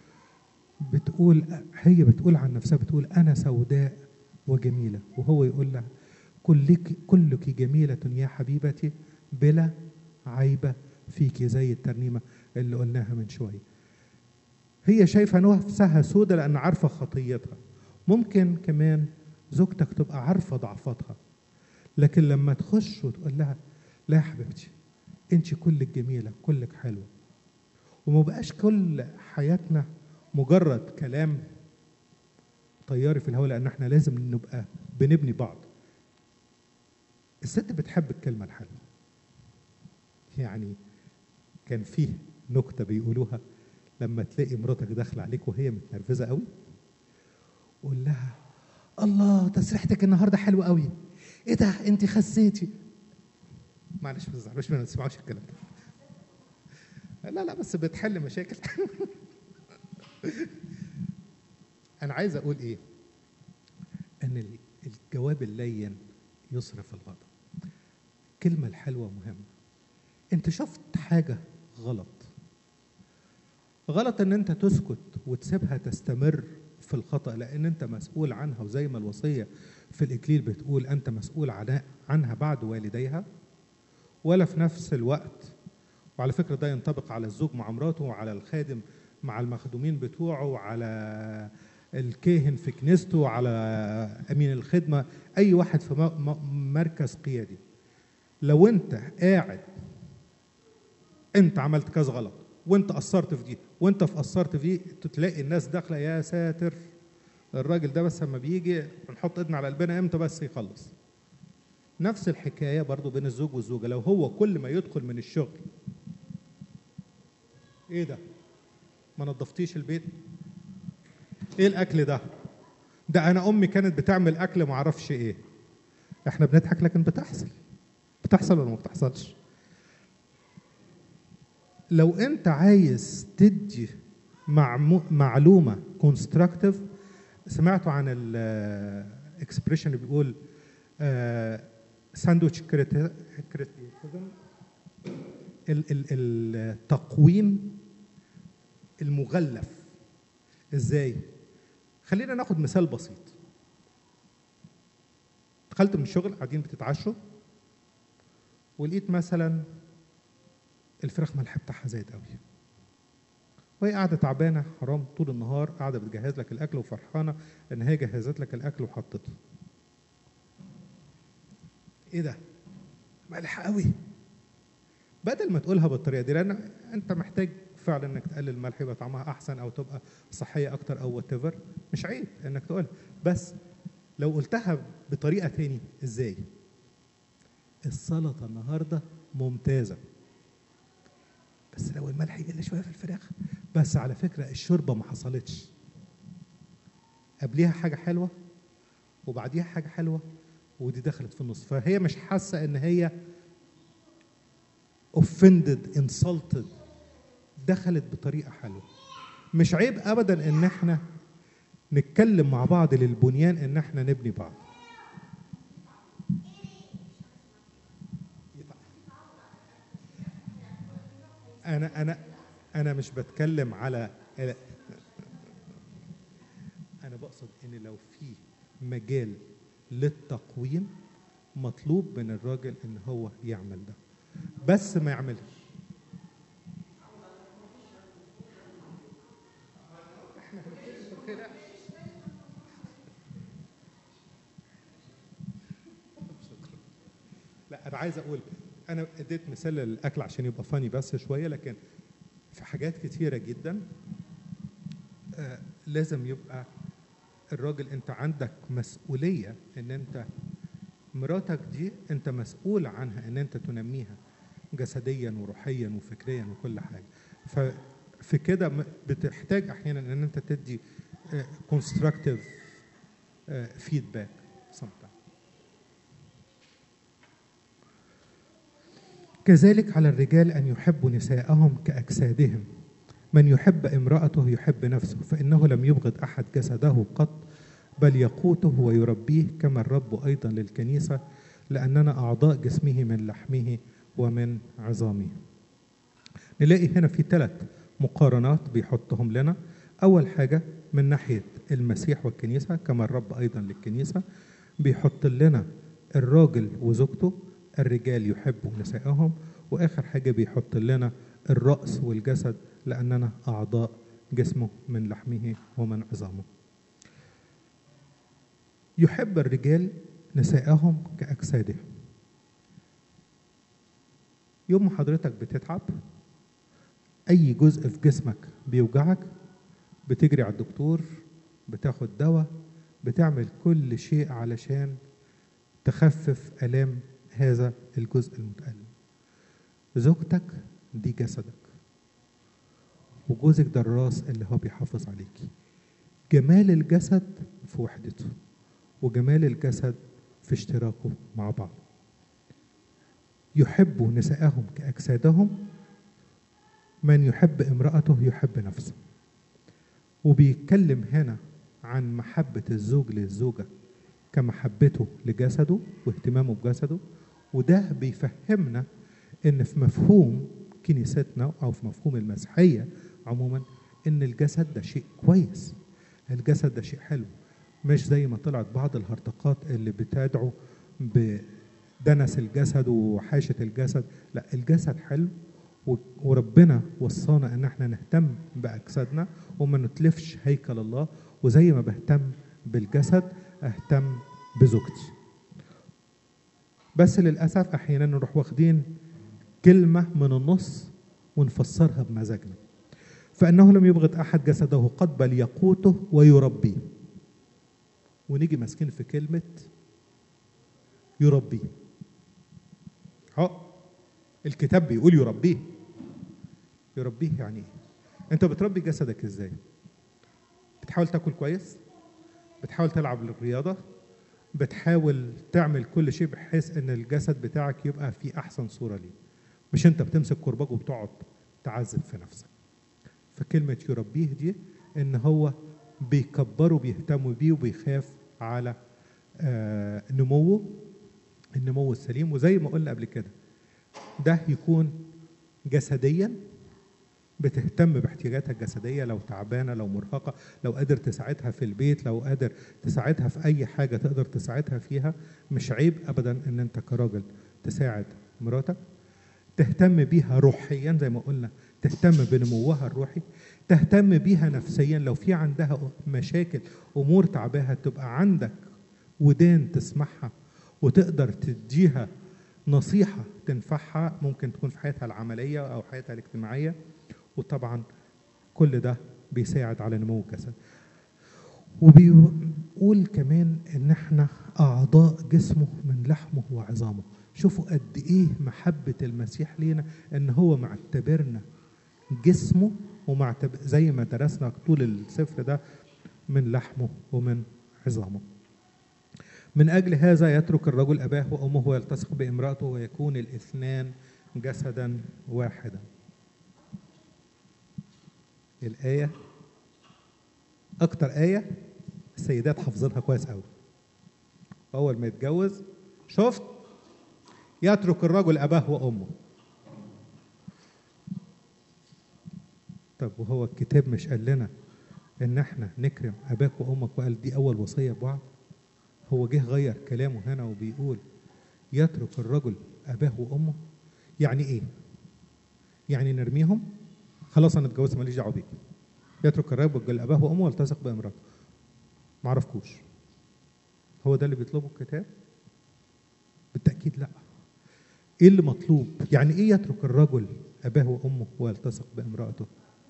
هي بتقول عن نفسها، بتقول أنا سوداء وجميلة، وهو يقول لها كلك جميلة يا حبيبتي بلا عيبة فيك، زي الترنيمة اللي قلناها من شوية. هي شايفة نفسها سودة لأن عارفة خطيتها. ممكن كمان زوجتك تبقى عارفة ضعفتها، لكن لما تخش وتقول لها لا يا حبيبتي انت كلك جميلة كلك حلوة، وما بقاش كل حياتنا مجرد كلام طياري في الهواء، لأن احنا لازم نبقى بنبني بعض. الست بتحب الكلمة الحلوة. يعني كان فيه نكتة بيقولوها، لما تلاقي مراتك داخلة عليك وهي متنرفزة قوي، قول لها الله تسريحتك النهارده حلوة قوي، ايه ده انت خسيتي. معلش ما تزعلوش، ما تسمعوش الكلام ده. لا بس بتحل مشاكل. انا عايز اقول ايه، ان الجواب اللين يصرف الغضب. الكلمة الحلوة مهمة. انت شفت حاجة غلط ان انت تسكت وتسيبها تستمر في الخطأ، لان انت مسؤول عنها، وزي ما الوصية في الإكليل بتقول انت مسؤول عنها بعد والديها. ولا في نفس الوقت، وعلى فكرة ده ينطبق على الزوج مع مراته، وعلى الخادم مع المخدومين بتوعه، وعلى الكاهن في كنيسته، وعلى أمين الخدمة، أي واحد في مركز قيادي. لو أنت قاعد أنت عملت كذا غلط، وأنت قصرت في دي، وأنت قصرت في دي، تلاقي الناس داخلة يا ساتر الراجل ده بس لما بيجي نحط ايدنا على قلبنا امتى بس يخلص. نفس الحكاية برضو بين الزوج والزوجة. لو هو كل ما يدخل من الشغل ايه ده ما نظفتيش البيت، ايه الاكل ده انا امي كانت بتعمل اكل ما اعرفش ايه. احنا بنضحك لكن بتحصل ولا ما بتحصلش. لو انت عايز تدي معلومة كونستراكتيف، سمعتوا عن الاكسبريشن اللي بيقول ساندويتش كريتيزم، التقويم المغلف. ازاي؟ خلينا ناخد مثال بسيط. دخلت من الشغل، قاعدين بتتعشوا، ولقيت مثلا الفراخ ملح بتاعها زايد قوي، وهي قاعده تعبانه حرام طول النهار، قاعده بتجهز لك الاكل وفرحانه ان هي جهزت لك الاكل وحطته. ايه ده ملح قوي. بدل ما تقولها بالطريقه دي، لان انت محتاج فعلا انك تقلل الملح يبقى طعمها احسن او تبقى صحيه اكتر او وات ايفر، مش عيب انك تقولها. بس لو قلتها بطريقه تاني، ازاي؟ السلطه النهارده ممتازه، بس لو الملح يقل شويه في الفراخ. بس على فكره الشوربه ما حصلتش، قبليها حاجه حلوه وبعديها حاجه حلوه، ودي دخلت في النص، فهي مش حاسه ان هي offended insulted، دخلت بطريقه حلوه. مش عيب ابدا ان احنا نتكلم مع بعض للبنيان، ان احنا نبني بعض. انا مش بتكلم على، انا بقصد ان لو في مجال للتقويم مطلوب من الراجل ان هو يعمل ده، بس ما يعملش. لا انا عايز اقول، انا اديت مثال للاكل عشان يبقى فاني بس شويه، لكن في حاجات كتيره جدا لازم يبقى الراجل انت عندك مسؤوليه، ان انت مراتك دي انت مسؤول عنها، ان انت تنميها جسديا وروحيا وفكريا وكل حاجه. ففي كده بتحتاج احيانا ان انت تدي كونستراكتيف فيدباك sometimes. كذلك على الرجال ان يحبوا نساءهم كاجسادهم، من يحب امرأته يحب نفسه، فإنه لم يبغض أحد جسده قط، بل يقوته ويربيه كما الرب أيضا للكنيسة، لأننا أعضاء جسمه من لحمه ومن عظامه. نلاقي هنا في 3 مقارنات بيحطهم لنا. أول حاجة من ناحية المسيح والكنيسة، كما الرب أيضا للكنيسة، بيحط لنا الراجل وزوجته، الرجال يحبوا نسائهم، وآخر حاجة بيحط لنا الرأس والجسد، لأننا أعضاء جسمه من لحمه ومن عظامه. يحب الرجال نسائهم كأجسادهم. يوم ما حضرتك بتتعب، أي جزء في جسمك بيوجعك، بتجري على الدكتور، بتاخد دواء، بتعمل كل شيء علشان تخفف آلام هذا الجزء المتألم. زوجتك دي جسدك، وجوزك ده الراس اللي هو بيحافظ عليكي. جمال الجسد في وحدته، وجمال الجسد في اشتراكه مع بعض. يحبوا نسائهم كأجسادهم، من يحب امرأته يحب نفسه. وبيتكلم هنا عن محبة الزوج للزوجة كمحبته لجسده واهتمامه بجسده. وده بيفهمنا ان في مفهوم كنيستنا او في مفهوم المسيحية عموما ان الجسد ده شيء كويس، الجسد ده شيء حلو، مش زي ما طلعت بعض الهرطقات اللي بتدعو بدنس الجسد وحاشة الجسد. لا، الجسد حلو، وربنا وصانا ان احنا نهتم باجسادنا وما نتلفش هيكل الله. وزي ما بهتم بالجسد اهتم بزوجتي. بس للاسف احيانا نروح واخدين كلمه من النص ونفسرها بمزاجنا. فانه لم يبغض احد جسده قد، بل يقوته ويربيه. ونيجي ماسكين في كلمه يربيه. الكتاب بيقول يربيه. يربيه يعني ايه؟ انت بتربي جسدك ازاي؟ بتحاول تاكل كويس، بتحاول تلعب الرياضه، بتحاول تعمل كل شيء بحيث ان الجسد بتاعك يبقى في احسن صوره ليه. مش انت بتمسك كرباج وبتقعد تعذب في نفسك. فكلمه يربيه دي ان هو بيكبره، بيهتم بيه، وبيخاف على نموه، النمو السليم. وزي ما قلنا قبل كده، ده يكون جسديا، بتهتم باحتياجاتها الجسدية، لو تعبانة، لو مرهقة، لو قادر تساعدها في البيت، لو قادر تساعدها في أي حاجة تقدر تساعدها فيها. مش عيب أبدا إن أنت كراجل تساعد مراتك. تهتم بيها روحيا زي ما قلنا، تهتم بنموها الروحي. تهتم بيها نفسيا، لو في عندها مشاكل، أمور تعباها، تبقى عندك ودان تسمعها وتقدر تديها نصيحة تنفعها، ممكن تكون في حياتها العملية أو حياتها الاجتماعية. وطبعا كل ده بيساعد على نمو الجسد. وبيقول كمان ان احنا اعضاء جسمه من لحمه وعظامه. شوفوا قد ايه محبة المسيح لينا، ان هو معتبرنا جسمه، زي ما درسنا طول السفر ده، من لحمه ومن عظامه. من اجل هذا يترك الرجل اباه وامه ويلتصق بامرأته ويكون الاثنان جسدا واحدا. الآية أكتر آية السيدات حافظينها كويس قوي. أول ما يتجوز، شفت، يترك الرجل أباه وأمه. طب وهو الكتاب مش قال لنا إن إحنا نكرم أباك وأمك، وقال دي أول وصية ببعض؟ هو جه غير كلامه هنا وبيقول يترك الرجل أباه وأمه. يعني إيه؟ يعني نرميهم؟ خلاص أنا اتجوزت ماليش دعوة بيك. يترك الرجل أباه وأمه والتصق بامرأته. معرفكوش. هو ده اللي بيطلبه الكتاب؟ بالتأكيد لا. ايه اللي مطلوب؟ يعني ايه يترك الرجل اباه وامه ويلتصق بامرأته؟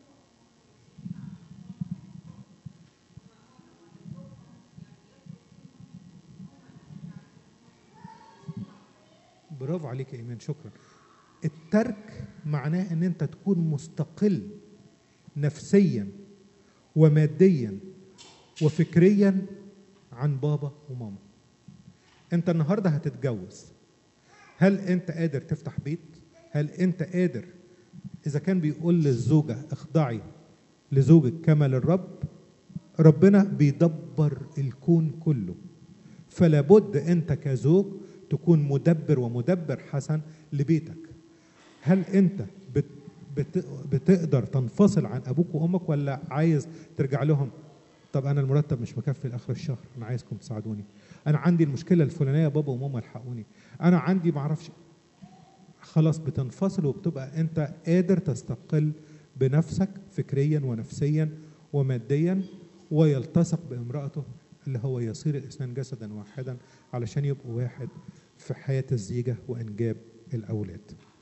برافو عليك يا ايمان، شكرا. الترك معناه ان انت تكون مستقل نفسيا وماديا وفكريا عن بابا وماما. انت النهارده هتتجوز، هل انت قادر تفتح بيت؟ هل انت قادر إذا كان بيقول للزوجة اخضعي لزوجك كما للرب، ربنا بيدبر الكون كله، فلا بد أنت كزوج تكون مدبر ومدبر حسن لبيتك. هل أنت بتقدر تنفصل عن أبوك وأمك، ولا عايز ترجع لهم؟ طب أنا المرتب مش مكفي لآخر الشهر، أنا عايزكم تساعدوني، أنا عندي المشكلة الفلانية بابا وماما الحقوني، أنا عندي معرفش. خلاص بتنفصل، وبتبقى أنت قادر تستقل بنفسك فكريا ونفسيا وماديا، ويلتصق بامرأته اللي هو يصير الاثنان جسدا واحدا علشان يبقوا واحد في حياة الزيجة وإنجاب الأولاد.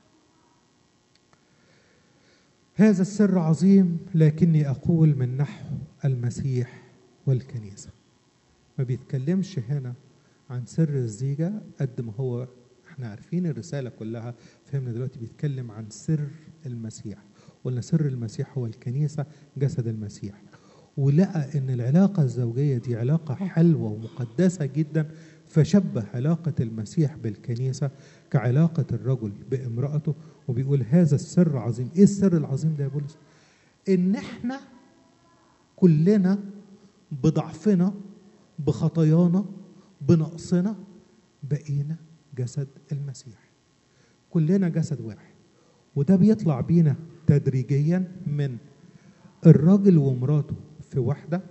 هذا السر عظيم، لكني أقول من نحو المسيح والكنيسة. ما بيتكلمش هنا عن سر الزيجة قد ما هو احنا عارفين الرسالة كلها، فهمنا دلوقتي بيتكلم عن سر المسيح. قلنا سر المسيح هو الكنيسة جسد المسيح، ولقى ان العلاقة الزوجية دي علاقة حلوة ومقدسة جدا، فشبه علاقة المسيح بالكنيسة كعلاقة الرجل بامرأته، وبيقول هذا السر عظيم. ايه السر العظيم ده يا بولس؟ ان احنا كلنا بضعفنا بخطايانا بنقصنا بقينا جسد المسيح، كلنا جسد واحد. وده بيطلع بينا تدريجيا من الراجل ومراته في وحدة،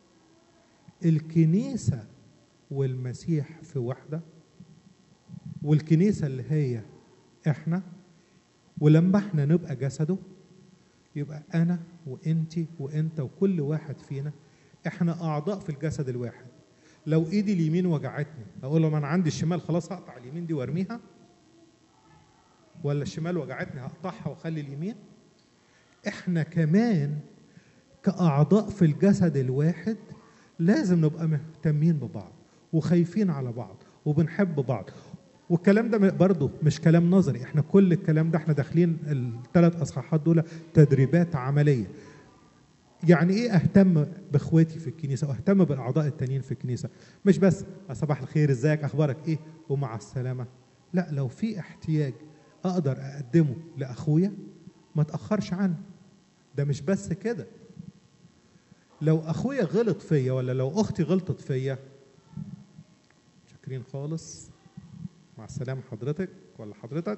الكنيسة والمسيح في وحدة، والكنيسة اللي هي احنا، ولما احنا نبقى جسده يبقى انا وانتي وانت وكل واحد فينا احنا اعضاء في الجسد الواحد. لو ايدي اليمين وجعتني اقول له ما انا عندي الشمال، خلاص هقطع اليمين دي وارميها؟ ولا الشمال وجعتني هقطعها واخلي اليمين؟ احنا كمان كأعضاء في الجسد الواحد لازم نبقى مهتمين ببعض وخايفين على بعض وبنحب بعض. والكلام ده برضه مش كلام نظري، احنا كل الكلام ده احنا داخلين الثلاث اصحاحات دول تدريبات عملية. يعني ايه اهتم باخواتي في الكنيسة واهتم بالاعضاء التانيين في الكنيسة؟ مش بس صباح الخير ازيك اخبارك ايه ومع السلامة، لا، لو في احتياج اقدر اقدمه لاخويا ما اتاخرش عنه. ده مش بس كده، لو اخويا غلط فيا ولا لو اختي غلطت فيا، شاكرين خالص، مع السلامه حضرتك ولا حضرتك،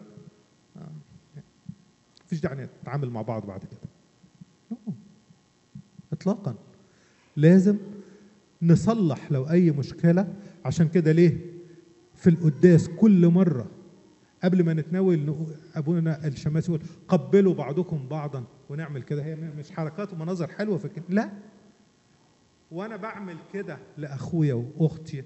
مفيش داعي نتعامل مع بعض بعد كده اطلاقا. لازم نصلح لو اي مشكله. عشان كده ليه في القداس كل مره قبل ما نتناول ابونا الشماس يقول قبلوا بعضكم بعضا ونعمل كده؟ هي مش حركات ومناظر حلوه في كده، لا، وانا بعمل كده لاخويا واختي،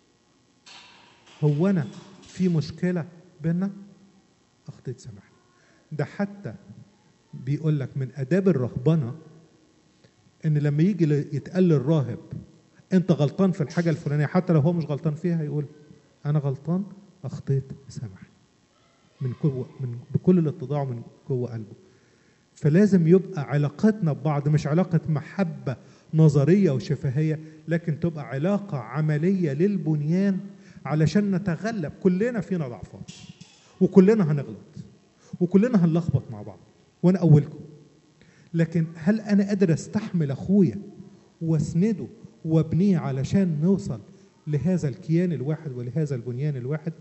هو انا في مشكله بينا؟ اخطيت سامحني. ده حتى بيقول لك من اداب الرهبنه ان لما يجي يتقال للراهب انت غلطان في الحاجه الفلانيه، حتى لو هو مش غلطان فيها، يقول انا غلطان اخطيت سامحني، بكل الاتضاع من جوه قلبه. فلازم يبقى علاقتنا ببعض مش علاقه محبه نظريه وشفهيه، لكن تبقى علاقه عمليه للبنيان علشان نتغلب. كلنا فينا ضعفات وكلنا هنغلط وكلنا هنلخبط مع بعض، وانا اولكم. لكن هل انا قادر استحمل اخويا واسنده وابنيه علشان نوصل لهذا الكيان الواحد ولهذا البنيان الواحد؟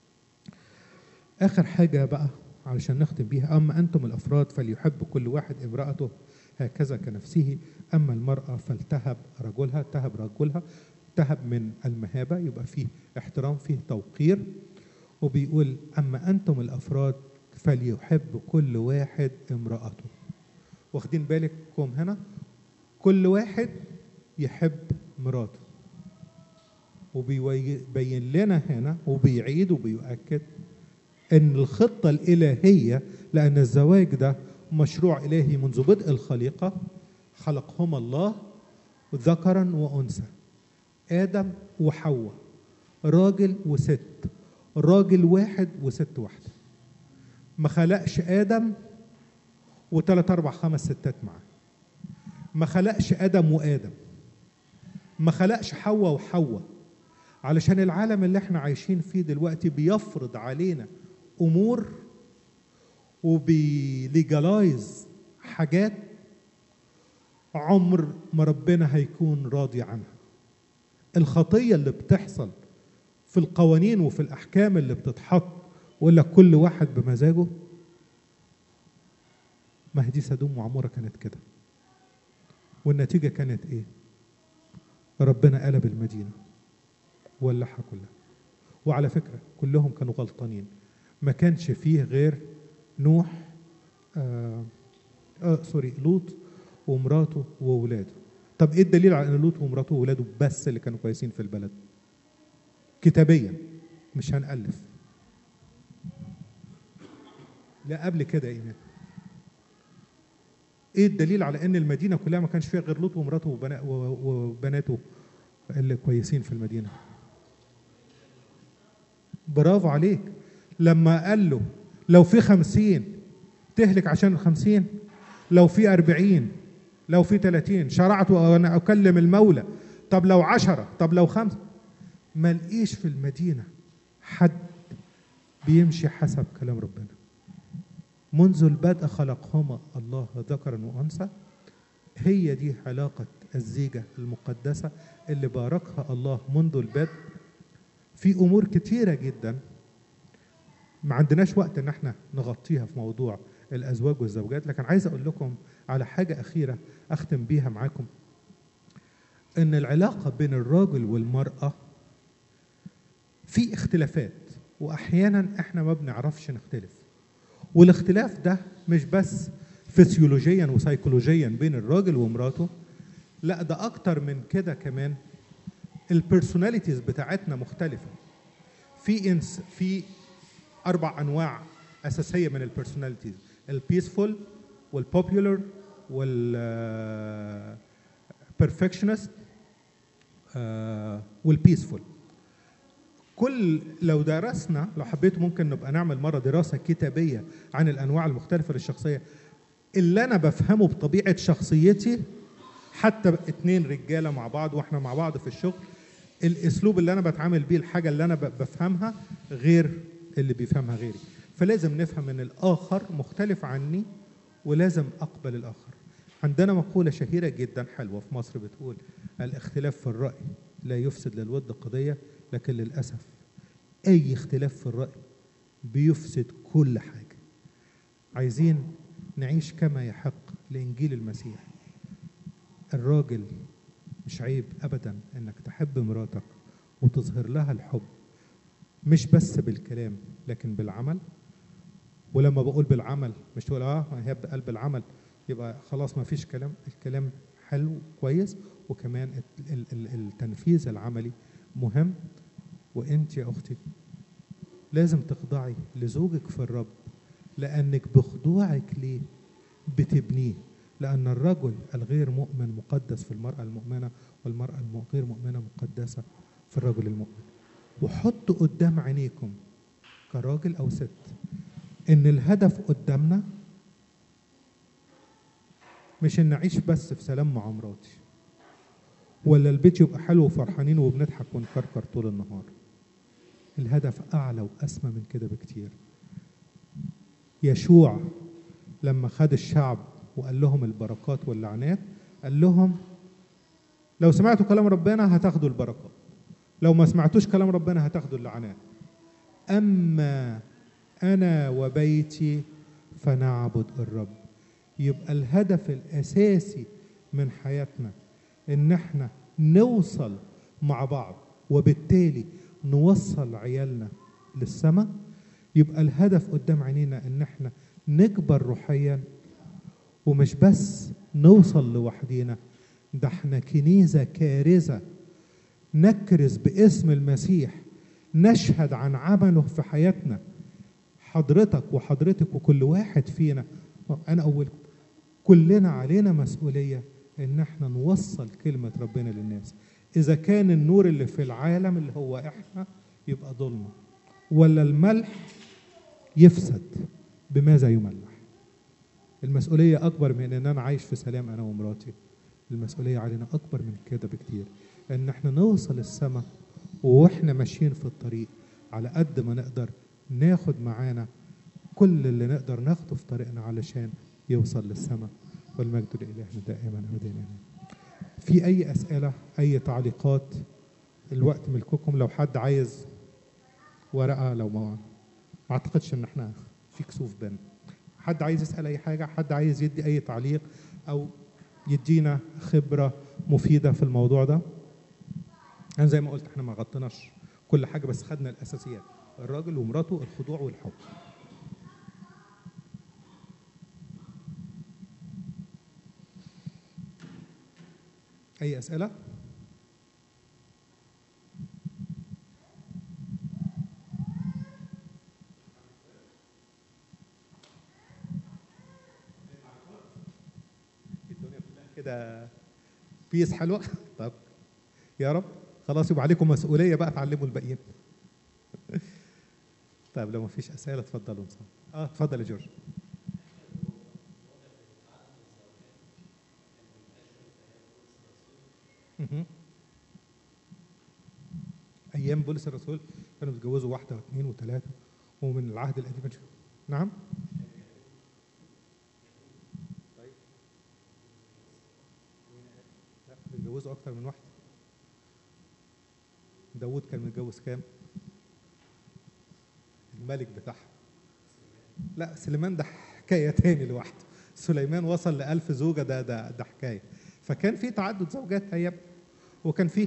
اخر حاجه بقى علشان نختم بيها، اما انتم الافراد فليحب كل واحد امراته هكذا كنفسه، اما المراه فلتهب رجلها، تهب من المهابه، يبقى فيه احترام فيه توقير. وبيقول اما انتم الافراد فليحب كل واحد امراته. واخدين بالكم هنا كل واحد يحب مراته، وبيبين لنا هنا وبيعيد وبيؤكد ان الخطة الالهية، لان الزواج ده مشروع الهي منذ بدء الخليقة، خلقهما الله ذكرا وانثى، ادم وحواء، راجل وست، راجل واحد وست واحدة. ما خلقش ادم وثلاث اربع خمس ستات معاه، ما خلقش ادم وادم، ما خلقش حواء وحواء، علشان العالم اللي احنا عايشين فيه دلوقتي بيفرض علينا امور وبيليجالايز حاجات عمر ما ربنا هيكون راضي عنها. الخطية اللي بتحصل في القوانين وفي الأحكام اللي بتتحط ويقول لك كل واحد بمزاجه، ما هي دي سدوم وعمورة كانت كده. والنتيجة كانت إيه؟ ربنا قلب المدينة وولعها كلها. وعلى فكرة كلهم كانوا غلطانين، ما كانش فيه غير نوح لوط ومراته وولاده. طب ايه الدليل على ان لوط ومراته وولاده بس اللي كانوا كويسين في البلد؟ كتابيا، مش هنألف. لا قبل كده ايه الدليل على ان المدينه كلها ما كانش فيها غير لوط ومراته وبناته اللي كويسين في المدينه؟ برافو عليك. لما قال له لو في 50 تهلك عشان 50، لو في 40، لو في 30 شرعت وانا اكلم المولى. طب لو 10، طب لو 5، ما لقيش في المدينه حد بيمشي حسب كلام ربنا. منذ البدء خلقهما الله ذكرا وانثى. هي دي علاقه الزيجه المقدسه اللي باركها الله منذ البدء. في امور كتيره جدا ما عندناش وقت ان احنا نغطيها في موضوع الازواج والزوجات، لكن عايز اقول لكم على حاجه اخيره اختم بيها معاكم. ان العلاقه بين الراجل والمراه في اختلافات، واحيانا احنا ما بنعرفش نختلف. والاختلاف ده مش بس فسيولوجيا وسيكولوجيا بين الراجل ومراته، لا ده اكتر من كده كمان. البيرسوناليتيز بتاعتنا مختلفه. في 4 أنواع أساسية من البيرسوناليتيز: البيسفول والبوبيولر والبرفكشنست والبيسفول. لو درسنا، لو حبيتوا ممكن نبقى نعمل مرة دراسة كتابية عن الأنواع المختلفة للشخصية. اللي أنا بفهمه بطبيعة شخصيتي، حتى 2 رجالة مع بعض وإحنا مع بعض في الشغل، الأسلوب اللي أنا بتعامل بيه، الحاجة اللي أنا بفهمها غير اللي بيفهمها غيري. فلازم نفهم ان الاخر مختلف عني ولازم اقبل الاخر. عندنا مقولة شهيرة جدا حلوة في مصر بتقول: الاختلاف في الرأي لا يفسد للود قضية. لكن للأسف اي اختلاف في الرأي بيفسد كل حاجة. عايزين نعيش كما يحق لإنجيل المسيح. الراجل مش عيب ابدا انك تحب مراتك وتظهر لها الحب، مش بس بالكلام لكن بالعمل. ولما بقول بالعمل مش تقول هي بقلب العمل يبقى خلاص ما فيش كلام. الكلام حلو كويس، وكمان التنفيذ العملي مهم. وانت يا اختي لازم تخضعي لزوجك في الرب، لانك بخضوعك ليه بتبنيه. لان الرجل الغير مؤمن مقدس في المرأة المؤمنة، والمرأة الغير مؤمنة مقدسة في الرجل المؤمن. وحطوا قدام عينيكم كراجل أو ست إن الهدف قدامنا مش إن نعيش بس في سلام مع مراتي، ولا البيت يبقى حلو وفرحانين وبنضحك ونكركر طول النهار. الهدف أعلى وأسمى من كده بكتير. يشوع لما خد الشعب وقال لهم البركات واللعنات، قال لهم لو سمعتوا كلام ربنا هتاخدوا البركات، لو ما سمعتوش كلام ربنا هتاخدوا اللعنات. أما أنا وبيتي فنعبد الرب. يبقى الهدف الأساسي من حياتنا إن احنا نوصل مع بعض، وبالتالي نوصل عيالنا للسماء. يبقى الهدف قدام عينينا إن احنا نكبر روحيا، ومش بس نوصل لوحدينا، ده احنا كنيسة كارزة نكرز باسم المسيح، نشهد عن عمله في حياتنا. حضرتك وحضرتك وكل واحد فينا، أنا أولكم، كلنا علينا مسؤولية إن احنا نوصل كلمة ربنا للناس. إذا كان النور اللي في العالم اللي هو احنا يبقى ظلمة، ولا الملح يفسد، بماذا يملح؟ المسؤولية أكبر من إن أنا عايش في سلام أنا ومراتي. المسؤولية علينا أكبر من كده بكتير، إن احنا نوصل السماء وإحنا ماشيين في الطريق على قد ما نقدر ناخد معانا كل كل اللي نقدر ناخده في طريقنا علشان يوصل للسماء. والمجد لإلهنا دائما أبدا. في أي أسئلة، أي تعليقات؟ الوقت ملككم. لو حد عايز ورقة، لو ما أعتقدش إن احنا في كسوف بين. حد عايز يسأل أي حاجة، حد عايز يدي أي تعليق أو يدينا خبرة مفيدة في الموضوع ده. أنا زي ما قلت احنا ما غطيناش كل حاجة، بس خدنا الأساسيات: الراجل ومراته، الخضوع والحب. أي أسئلة؟ الدنيا كلها كده بيس حلوة. طب يا رب خلاص يبقى عليكم مسؤولية بقى تعلموا الباقيين. طيب لو ما فيش أسئلة اتفضلوا نصلي. اتفضل يا جورج. أيام بولس الرسول كانوا بيتجوزوا واحدة واثنين وثلاثة، ومن العهد القديم. نعم. طيب لا، بيتجوزوا أكتر من واحدة. داود كان متجوز كام؟ الملك بتاعها. لا، سليمان ده حكاية تاني لوحده. سليمان وصل ل1000 زوجة، ده حكاية. فكان في تعدد زوجات أيام، وكان فيه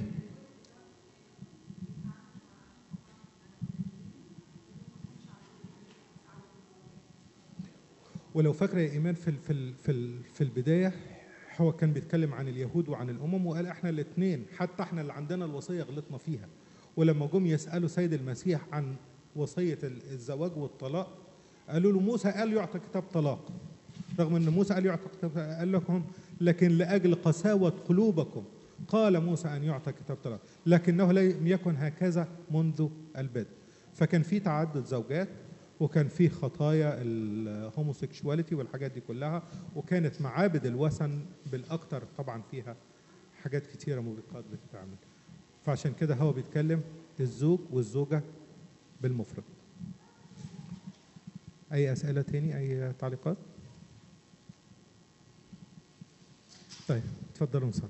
ولو فاكره يا ايمان في البدايه هو كان بيتكلم عن اليهود وعن الامم، وقال احنا الاثنين حتى احنا اللي عندنا الوصيه غلطنا فيها. ولما جم يسالوا سيد المسيح عن وصيه الزواج والطلاق، قالوا له موسى قال يعطى كتاب طلاق، رغم ان موسى قال يعطى كتاب، قال لكم لكن لاجل قساوه قلوبكم قال موسى ان يعطى كتاب طلاق، لكنه لم يكن هكذا منذ البدء. فكان في تعدد زوجات، وكان فيه خطايا الهوموسيكشواليتي والحاجات دي كلها، وكانت معابد الوثن بالاكثر طبعا فيها حاجات كتيره موبقات بتتعمل. فعشان كده هو بيتكلم الزوج والزوجه بالمفرد. اي اسئله تاني، اي تعليقات؟ طيب اتفضلوا نصلي.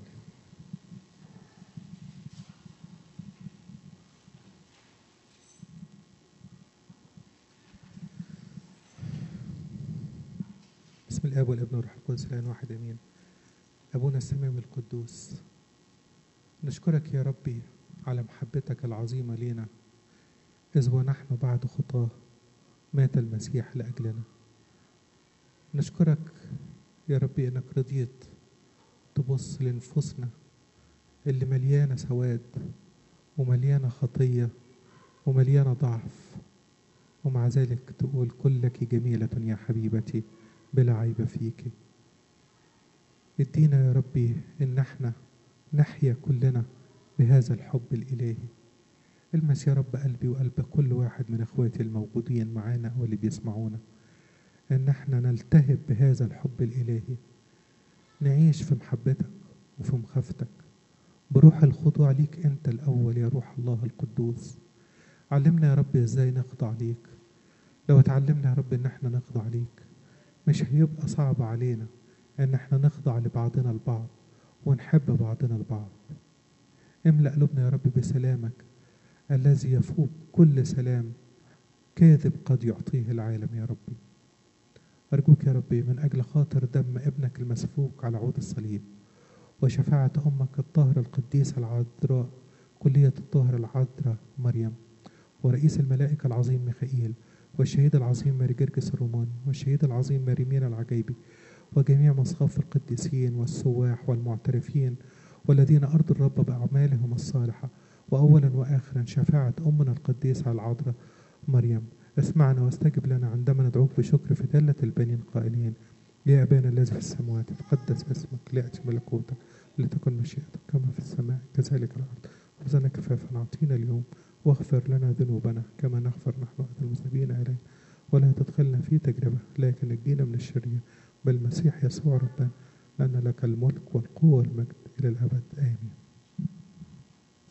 بسم الاب والابن والروح القدس الان واحد امين. ابونا السماوي القدوس، نشكرك يا ربي على محبتك العظيمه لينا، اذ ونحن بعد خطاه مات المسيح لاجلنا. نشكرك يا ربي انك رضيت تبص لنفوسنا اللي مليانه سواد ومليانه خطيه ومليانه ضعف، ومع ذلك تقول كلك جميله يا حبيبتي بلا عيب فيك. ادينا يا ربي ان احنا نحيا كلنا بهذا الحب الالهي. المس يا رب قلبي وقلب كل واحد من اخواتي الموجودين معانا واللي بيسمعونا، ان احنا نلتهب بهذا الحب الالهي، نعيش في محبتك وفي مخافتك بروح الخضوع ليك انت الاول يا روح الله القدوس. علمنا يا رب ازاي نخضع ليك. لو اتعلمنا يا رب ان احنا نخضع ليك، مش هيبقى صعب علينا ان احنا نخضع لبعضنا البعض ونحب بعضنا البعض. املأ قلوبنا يا رب بسلامك الذي يفوق كل سلام كاذب قد يعطيه العالم يا ربي. أرجوك يا ربي من أجل خاطر دم ابنك المسفوك على عود الصليب وشفاعة أمك الطاهرة القديسة العذراء كلية الطاهرة العذراء مريم، ورئيس الملائكة العظيم ميخائيل، والشهيد العظيم ماري جرجس الروماني، والشهيد العظيم ماري مينا العجيبي، وجميع مصاف القديسين والسواح والمعترفين والذين أرضوا الرب بأعمالهم الصالحة، وأولا وآخرا شفاعة أمنا القديسة العذراء مريم. اسمعنا واستجب لنا عندما ندعوك بشكر في تلة البنين قائلين: يا أبانا الذي في السماوات تقدس اسمك، ليأتي ملكوتك، لتكن مشيئتك كما في السماء كذلك على الأرض. خبزنا كفافا أعطينا اليوم، واغفر لنا ذنوبنا كما نغفر نحن أيضا المذنبين إلينا، ولا تدخلنا في تجربة لكن نجينا من الشرير بالمسيح يسوع ربنا، لأن لك الملك والقوة والمجد إلى الأبد آمين.